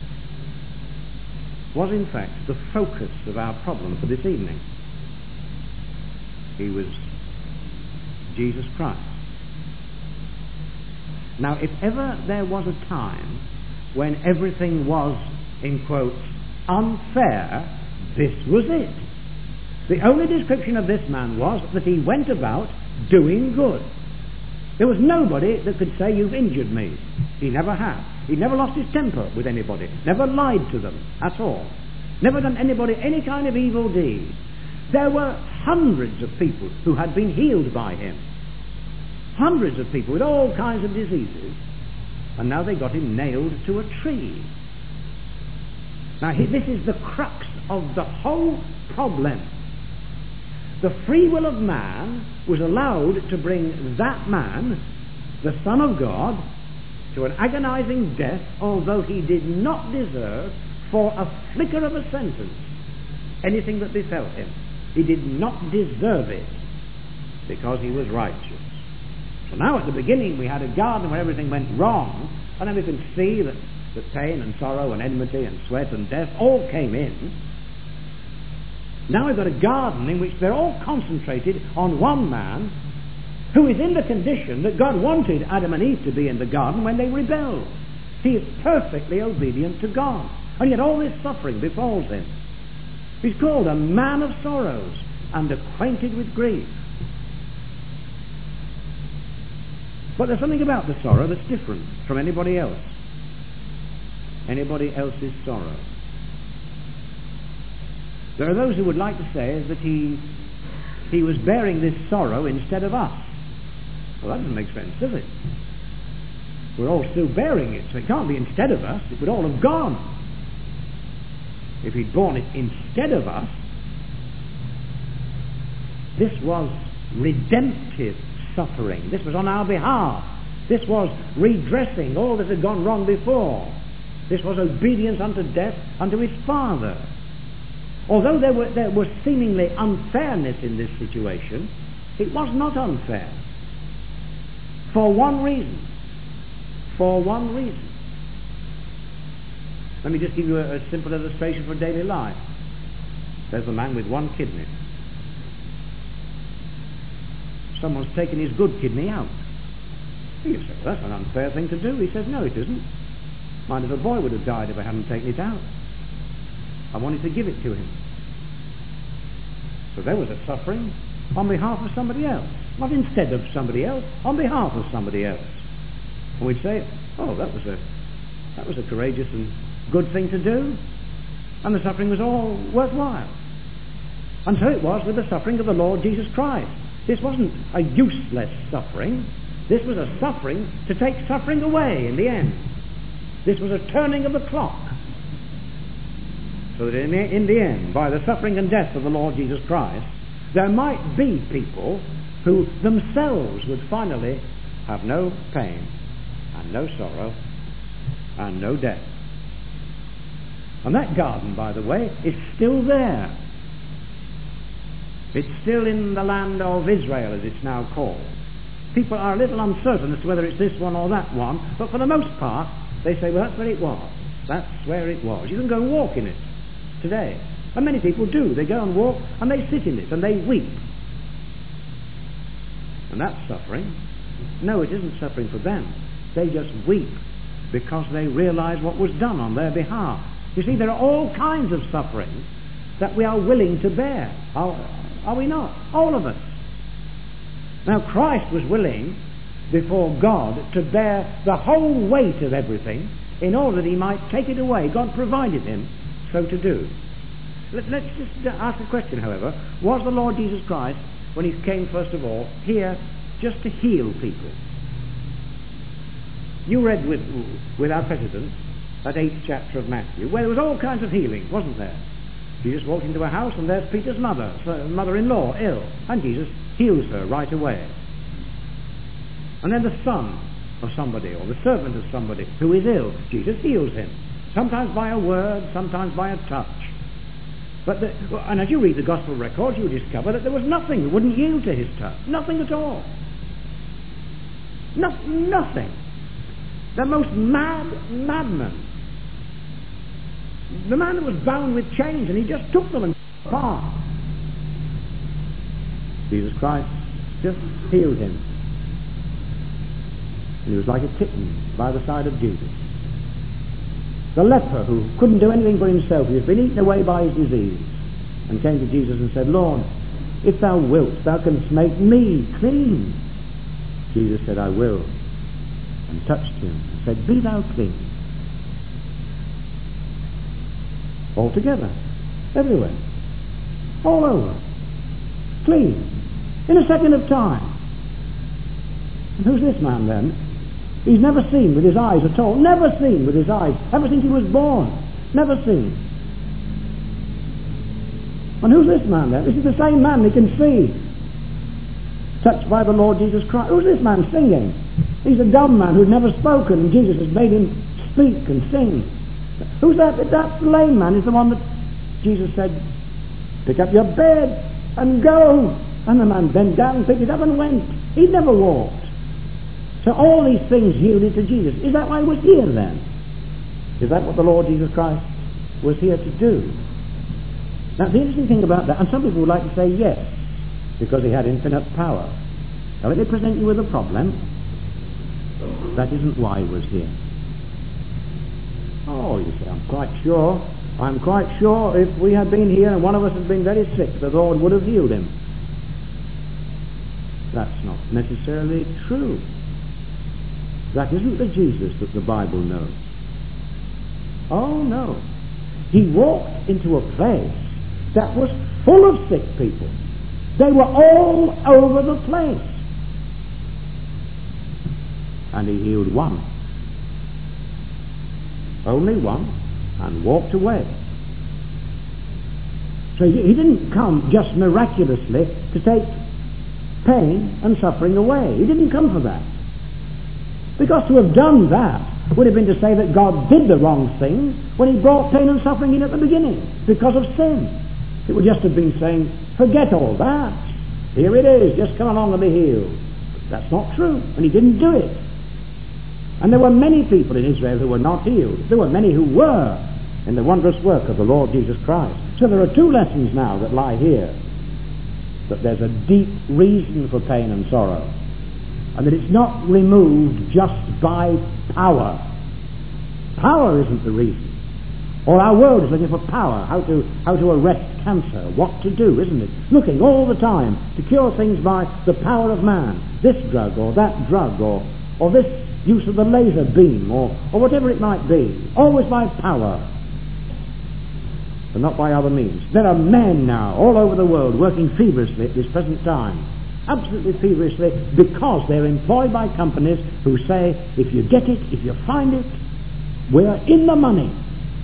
was in fact the focus of our problem for this evening. He was Jesus Christ. Now, if ever there was a time when everything was, in quotes, unfair, this was it. The only description of this man was that he went about doing good. There was nobody that could say, you've injured me. He never had. He never lost his temper with anybody, never lied to them at all, never done anybody any kind of evil deed. There were hundreds of people who had been healed by him. Hundreds of people with all kinds of diseases. And now they got him nailed to a tree. Now he, this is the crux of the whole problem. The free will of man was allowed to bring that man, the Son of God, to an agonizing death, although he did not deserve, for a flicker of a sentence, anything that befell him. He did not deserve it, because he was righteous. So now at the beginning we had a garden where everything went wrong, and then we can see that, that pain and sorrow and enmity and sweat and death all came in. Now we've got a garden in which they're all concentrated on one man who is in the condition that God wanted Adam and Eve to be in the garden when they rebelled. He is perfectly obedient to God, and yet all this suffering befalls him. He's called a man of sorrows and acquainted with grief. But there's something about the sorrow that's different from anybody else. Anybody else's sorrow. There are those who would like to say that he he was bearing this sorrow instead of us. Well, that doesn't make sense, does it? We're all still bearing it, so it can't be instead of us. It would all have gone. If he'd borne it instead of us, this was redemptive suffering. This was on our behalf. This was redressing all that had gone wrong before. This was obedience unto death unto his Father. Although there, were, there was seemingly unfairness in this situation, it was not unfair. For one reason. For one reason. Let me just give you a, a simple illustration for daily life. There's a man with one kidney. Someone's taken his good kidney out. You say, well, that's an unfair thing to do. He says, no, it isn't. My little boy would have died if I hadn't taken it out. I wanted to give it to him. So there was a suffering on behalf of somebody else. not instead of somebody else, on behalf of somebody else. And we'd say, oh, that was a that was a courageous and good thing to do, and the suffering was all worthwhile. And so it was with the suffering of the Lord Jesus Christ. This wasn't a useless suffering. This was a suffering to take suffering away in the end. This was a turning of the clock. So that in the, in the end, by the suffering and death of the Lord Jesus Christ, there might be people who themselves would finally have no pain and no sorrow and no death. And that garden, by the way, is still there. It's still in the land of Israel, as it's now called. People are a little uncertain as to whether it's this one or that one, but for the most part, they say, well, that's where it was. That's where it was. You can go and walk in it today. And many people do. They go and walk, and they sit in it, and they weep. And that's suffering. No, it isn't suffering for them. They just weep because they realize what was done on their behalf. You see, there are all kinds of suffering that we are willing to bear. Are, are we not? All of us. Now, Christ was willing before God to bear the whole weight of everything in order that he might take it away. God provided him so to do. Let, let's just ask a question, however. Was the Lord Jesus Christ, when he came first of all, here just to heal people? You read with, with our president that eighth chapter of Matthew, where there was all kinds of healing, wasn't there? Jesus walked into a house, and there's Peter's mother, mother-in-law, ill, and Jesus heals her right away. And then the son of somebody, or the servant of somebody who is ill, Jesus heals him, sometimes by a word, sometimes by a touch. But the, and as you read the gospel records, you discover that there was nothing that wouldn't yield to his touch, nothing at all. No, nothing. The most mad madman. The man that was bound with chains, and he just took them and apart. Jesus Christ just healed him. And he was like a kitten by the side of Jesus. The leper who couldn't do anything for himself, he had been eaten away by his disease, and came to Jesus and said, Lord, if thou wilt, thou canst make me clean. Jesus said, I will, and touched him and said, be thou clean. Altogether, everywhere, all over, clean, in a second of time. And who's this man then? He's never seen with his eyes at all, never seen with his eyes, ever since he was born, never seen. And who's this man then? This is the same man he can see, touched by the Lord Jesus Christ. Who's this man singing? He's a dumb man who'd never spoken, and Jesus has made him speak and sing. Who's that? That lame man is the one that Jesus said, pick up your bed and go. And the man bent down, picked it up and went. He never walked. So all these things yielded to Jesus. Is that why he was here then? Is that what the Lord Jesus Christ was here to do? Now the interesting thing about that, and some people would like to say yes, because he had infinite power. Now let me present you with a problem. That isn't why he was here. Oh, you say, I'm quite sure, I'm quite sure if we had been here and one of us had been very sick, the Lord would have healed him. That's not necessarily true. That isn't the Jesus that the Bible knows. Oh, no. He walked into a place that was full of sick people. They were all over the place. And he healed one. Only one, and walked away. So he didn't come just miraculously to take pain and suffering away. He didn't come for that. Because to have done that would have been to say that God did the wrong thing when he brought pain and suffering in at the beginning because of sin. It would just have been saying, forget all that. Here it is, just come along and be healed. That's not true, and he didn't do it. And there were many people in Israel who were not healed. There were many who were in the wondrous work of the Lord Jesus Christ. So there are two lessons now that lie here. That there's a deep reason for pain and sorrow. And that it's not removed just by power. Power isn't the reason. Or our world is looking for power, how to how to arrest cancer, what to do, isn't it? Looking all the time to cure things by the power of man. This drug or that drug or, or this use of the laser beam or, or whatever it might be. Always by power, but not by other means. There are men now all over the world working feverishly at this present time. Absolutely feverishly, because they're employed by companies who say, if you get it, if you find it, we're in the money.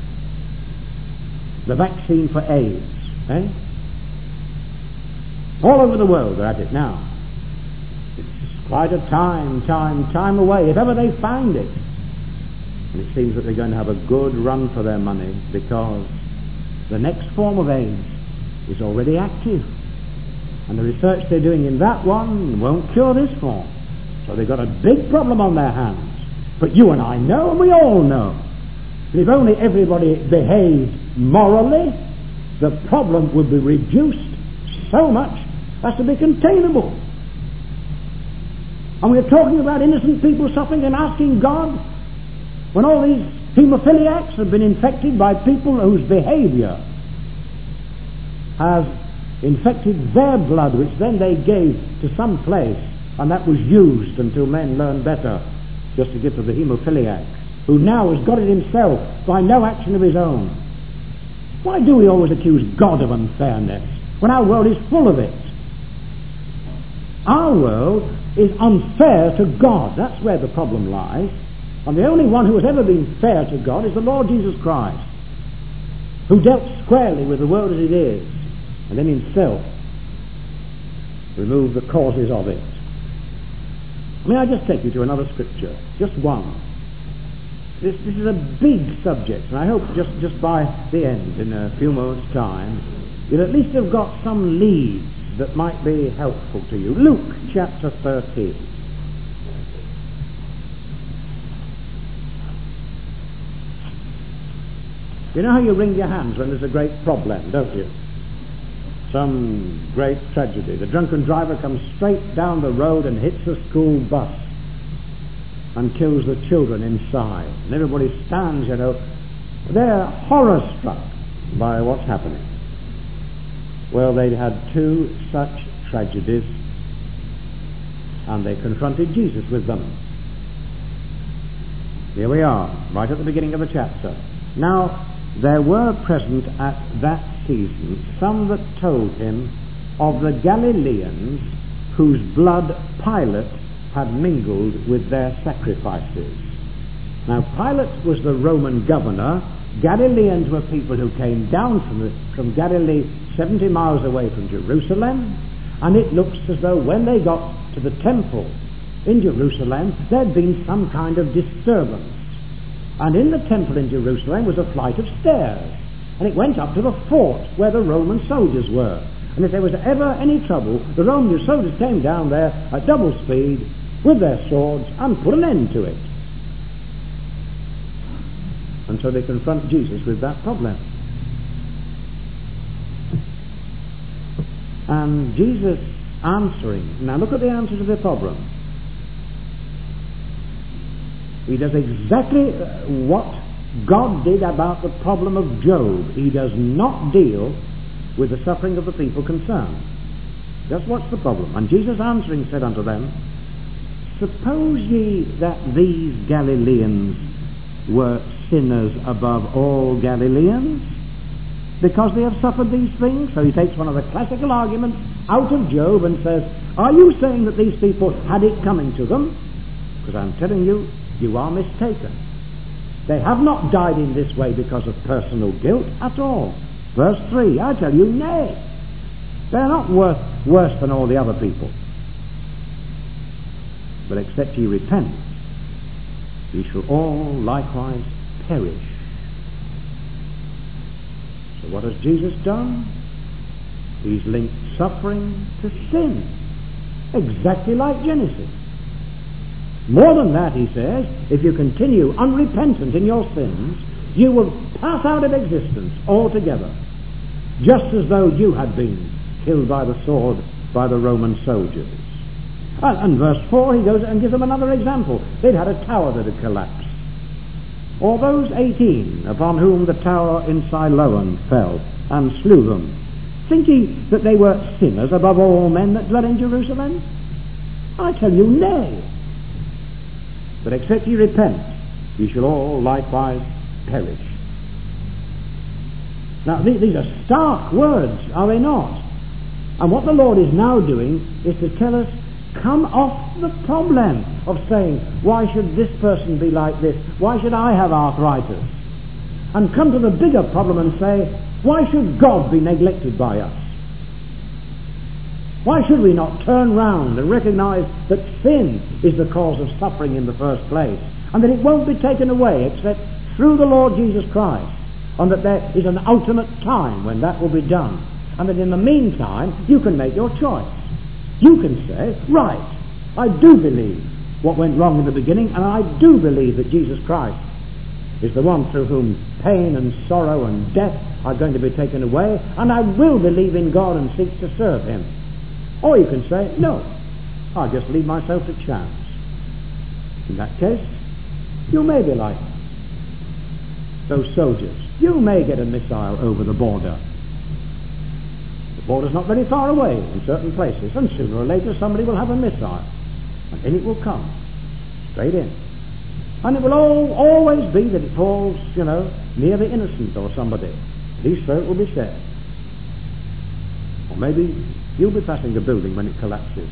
The vaccine for AIDS, eh? All over the world they're at it now. It's quite a time, time, time away, if ever they find it. And it seems that they're going to have a good run for their money, because the next form of AIDS is already active. And the research they're doing in that one won't cure this form. So they've got a big problem on their hands. But you and I know, and we all know, that if only everybody behaved morally, the problem would be reduced so much as to be containable. And we're talking about innocent people suffering and asking God, when all these hemophiliacs have been infected by people whose behavior has infected their blood, which then they gave to some place, and that was used until men learned better, just to give to the hemophiliac, who now has got it himself by no action of his own. Why do we always accuse God of unfairness when our world is full of it? Our world is unfair to God. That's where the problem lies. And the only one who has ever been fair to God is the Lord Jesus Christ, who dealt squarely with the world as it is, and then himself removed the causes of it. May I just take you to another scripture, just one. This, this is a big subject, and I hope just, just by the end, in a few moments' time, you'll at least have got some leads that might be helpful to you. Luke chapter thirteen. You know how you wring your hands when there's a great problem, don't you? Some great tragedy. The drunken driver comes straight down the road and hits a school bus and kills the children inside. And everybody stands, you know, they're horror-struck by what's happening. Well, they'd had two such tragedies, and they confronted Jesus with them. Here we are, right at the beginning of the chapter. Now, there were present at that season some that told him of the Galileans whose blood Pilate had mingled with their sacrifices. Now, Pilate was the Roman governor. Galileans were people who came down from, the, from Galilee seventy miles away from Jerusalem, and it looks as though when they got to the temple in Jerusalem, there'd been some kind of disturbance. And in the temple in Jerusalem was a flight of stairs, and it went up to the fort where the Roman soldiers were. And if there was ever any trouble, the Roman soldiers came down there at double speed with their swords and put an end to it. And so they confront Jesus with that problem. And Jesus answering. Now look at the answer to the problem. He does exactly what God did about the problem of Job. He does not deal with the suffering of the people concerned. Just what's the problem? And Jesus answering said unto them, Suppose ye that these Galileans were sinners above all Galileans, because they have suffered these things? So he takes one of the classical arguments out of Job and says, Are you saying that these people had it coming to them? Because I'm telling you, you are mistaken. They have not died in this way because of personal guilt at all. Verse three, I tell you, nay. They're not worth, worse than all the other people. But except ye repent, ye shall all likewise perish. So what has Jesus done? He's linked suffering to sin, exactly like Genesis. More than that, he says, if you continue unrepentant in your sins, you will pass out of existence altogether, just as though you had been killed by the sword by the Roman soldiers. And, and verse four, he goes and gives them another example. They'd had a tower that had collapsed. or those eighteen upon whom the tower in Siloam fell and slew them? Think ye that they were sinners above all men that dwell in Jerusalem? I tell you, nay. But except ye repent, ye shall all likewise perish. Now, these are stark words, are they not? And what the Lord is now doing is to tell us, come off the problem of saying, why should this person be like this? Why should I have arthritis? And come to the bigger problem and say, why should God be neglected by us? Why should we not turn round and recognize that sin is the cause of suffering in the first place, and that it won't be taken away except through the Lord Jesus Christ, and that there is an ultimate time when that will be done, and that in the meantime you can make your choice. You can say, right, I do believe what went wrong in the beginning, and I do believe that Jesus Christ is the one through whom pain and sorrow and death are going to be taken away, and I will believe in God and seek to serve him. Or you can say, no, I'll just leave myself to chance. In that case, you may be like those soldiers. You may get a missile over the border. The border's not very far away in certain places, and sooner or later somebody will have a missile, and in it will come, straight in. And it will all, always be that it falls, you know, near the innocent or somebody. At least so it will be said. Or maybe you'll be passing a building when it collapses.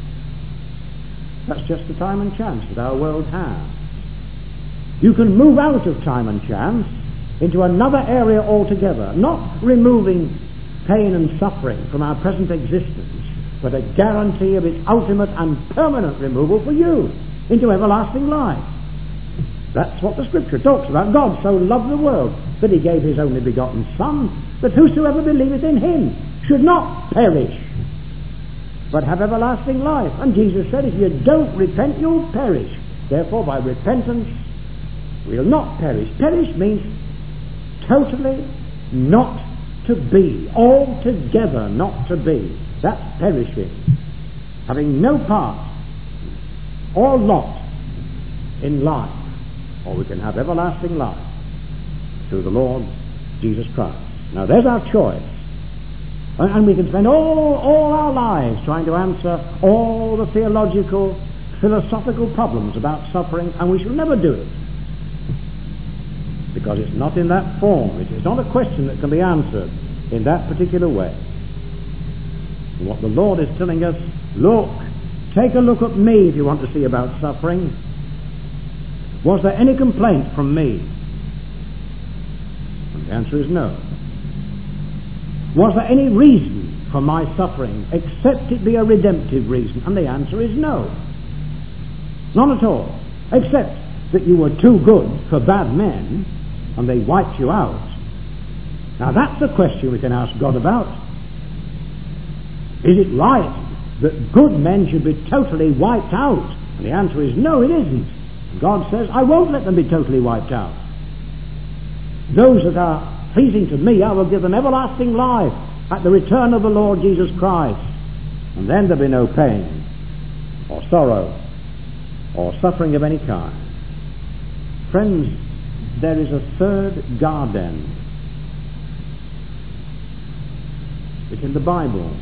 That's just the time and chance that our world has. You can move out of time and chance into another area altogether, not removing pain and suffering from our present existence, but a guarantee of its ultimate and permanent removal for you into everlasting life. That's what the Scripture talks about. God so loved the world that he gave his only begotten Son, that whosoever believeth in him should not perish, but have everlasting life. And Jesus said, if you don't repent, you'll perish. Therefore, by repentance, we'll not perish. Perish means totally not to be, altogether not to be. That's perishing. Having no part or lot in life. Or we can have everlasting life through the Lord Jesus Christ. Now there's our choice. And, and we can spend all, all our lives trying to answer all the theological, philosophical problems about suffering, and we shall never do it. Because it's not in that form. It is not a question that can be answered in that particular way. And what the Lord is telling us, look, take a look at me if you want to see about suffering. Was there any complaint from me? And the answer is no. Was there any reason for my suffering except it be a redemptive reason? And the answer is no. None at all. Except that you were too good for bad men and they wiped you out. Now that's a question we can ask God about. Is it right that good men should be totally wiped out? And the answer is no, it isn't. God says, I won't let them be totally wiped out. Those that are pleasing to me, I will give them everlasting life at the return of the Lord Jesus Christ. And then there'll be no pain or sorrow or suffering of any kind. Friends, there is a third garden. It's in the Bible.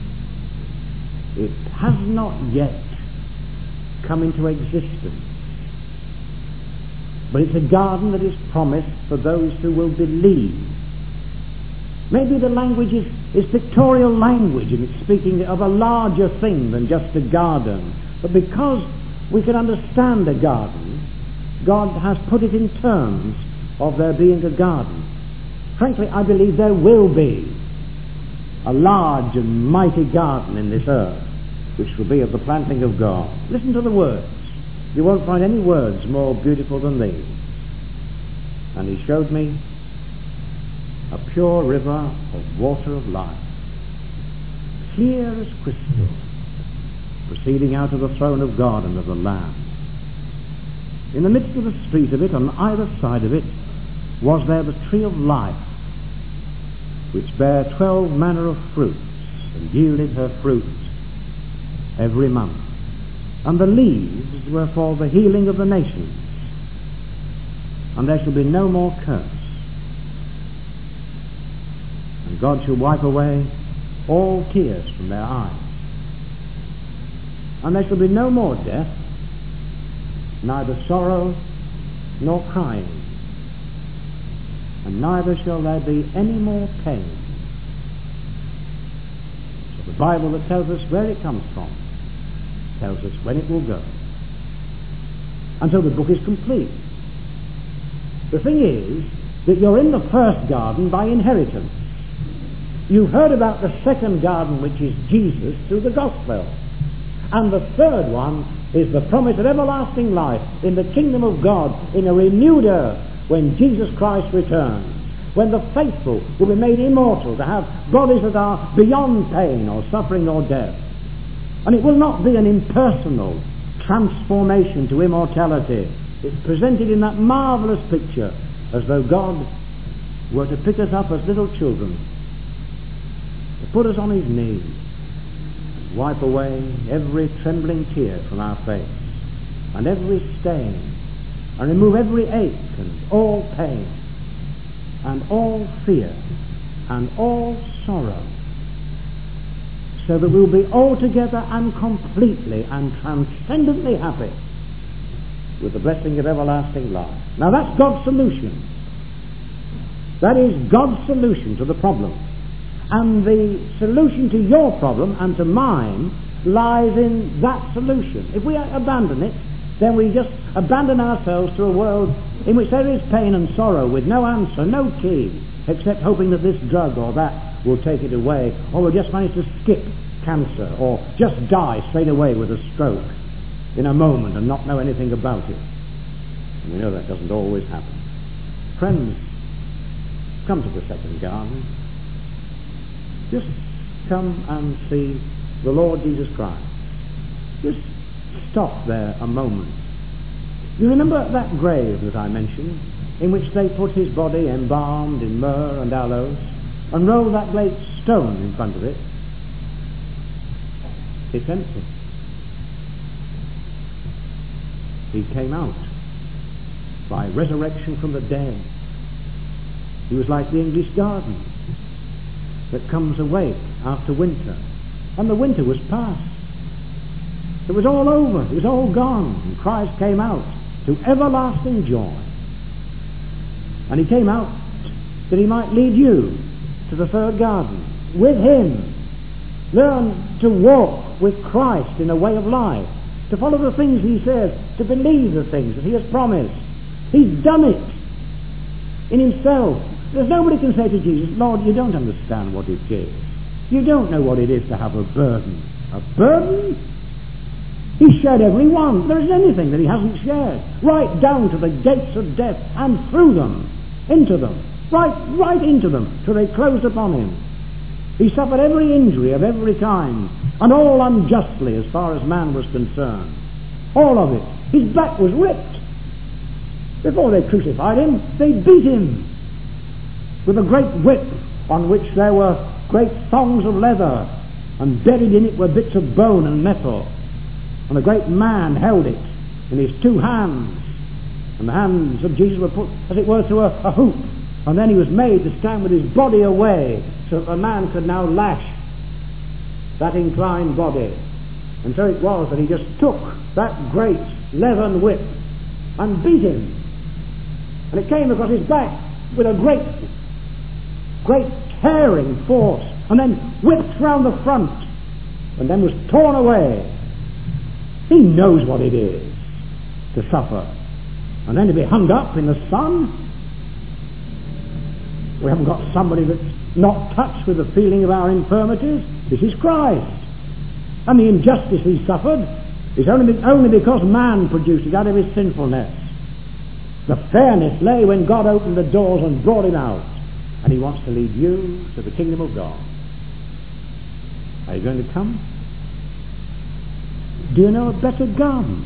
It has not yet come into existence. But it's a garden that is promised for those who will believe. Maybe the language is, is pictorial language and it's speaking of a larger thing than just a garden. But because we can understand a garden, God has put it in terms of there being a garden. Frankly, I believe there will be a large and mighty garden in this earth, which will be of the planting of God. Listen to the words. You won't find any words more beautiful than these. And he showed me a pure river of water of life, clear as crystal, proceeding out of the throne of God and of the Lamb. In the midst of the street of it, on either side of it, was there the tree of life, which bare twelve manner of fruits, and yielded her fruit every month. And the leaves were for the healing of the nations. and there shall be no more curse. And God shall wipe away all tears from their eyes. And there shall be no more death, neither sorrow nor crying, and neither shall there be any more pain. So the Bible that tells us where it comes from tells us when it will go. And so the book is complete. The thing is that you're in the first garden by inheritance. You've heard about the second garden, which is Jesus, through the gospel. And the third one is the promise of everlasting life in the kingdom of God in a renewed earth when Jesus Christ returns, when the faithful will be made immortal to have bodies that are beyond pain or suffering or death. And it will not be an impersonal transformation to immortality. It's presented in that marvellous picture as though God were to pick us up as little children, to put us on his knees, wipe away every trembling tear from our face and every stain, and remove every ache and all pain and all fear and all sorrow, so that we'll be altogether and completely and transcendently happy with the blessing of everlasting life. Now that's God's solution. That is God's solution to the problem. And the solution to your problem and to mine lies in that solution. If we abandon it, then we just abandon ourselves to a world in which there is pain and sorrow with no answer, no key, except hoping that this drug or that will take it away, or we'll just manage to skip cancer, or just die straight away with a stroke in a moment and not know anything about it. And we know that doesn't always happen. Friends, come to the second garden. Just come and see the Lord Jesus Christ. Just stop there a moment. You remember that grave that I mentioned, in which they put his body embalmed in myrrh and aloes, and rolled that great stone in front of it? It's empty. He came out by resurrection from the dead. He was like the English garden that comes awake after winter. And the winter was past. It was all over. It was all gone. And Christ came out to everlasting joy. And he came out that he might lead you to the third garden. With him, learn to walk with Christ in a way of life, to follow the things he says, to believe the things that he has promised. He's done it in himself. There's nobody can say to Jesus, Lord, you don't understand what it is. You don't know what it is to have a burden. A burden? He shared every one. There isn't anything that he hasn't shared. Right down to the gates of death and through them, into them, right, right into them, till they closed upon him. He suffered every injury of every kind, and all unjustly as far as man was concerned. All of it. His back was ripped. Before they crucified him, they beat him with a great whip on which there were great thongs of leather, and buried in it were bits of bone and metal. And a great man held it in his two hands, and the hands of Jesus were put, as it were, to a, a hoop, and then he was made to stand with his body away, so that the man could now lash that inclined body. And so it was that he just took that great leathern whip and beat him, and it came across his back with a great, great tearing force, and then whipped round the front, and then was torn away. He knows what it is to suffer, and then to be hung up in the sun. We haven't got somebody that's not touched with the feeling of our infirmities. This is Christ. And the injustice he suffered is only, only because man produced it out of his sinfulness. The fairness lay when God opened the doors and brought him out. And he wants to lead you to the kingdom of God. Are you going to come? Do you know a better garden?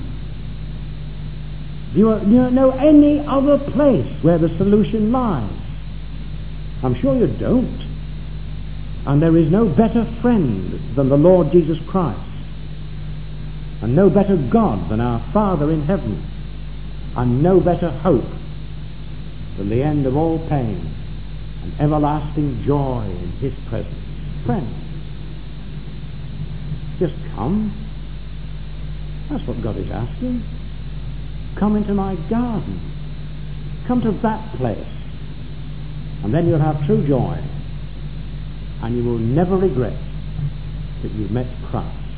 Do you, do you know any other place where the solution lies? I'm sure you don't. And there is no better friend than the Lord Jesus Christ, and no better God than our Father in heaven, and no better hope till the end of all pain, and everlasting joy in his presence. Friends, just come. That's what God is asking. Come into my garden. Come to that place. And then you'll have true joy. And you will never regret that you've met Christ.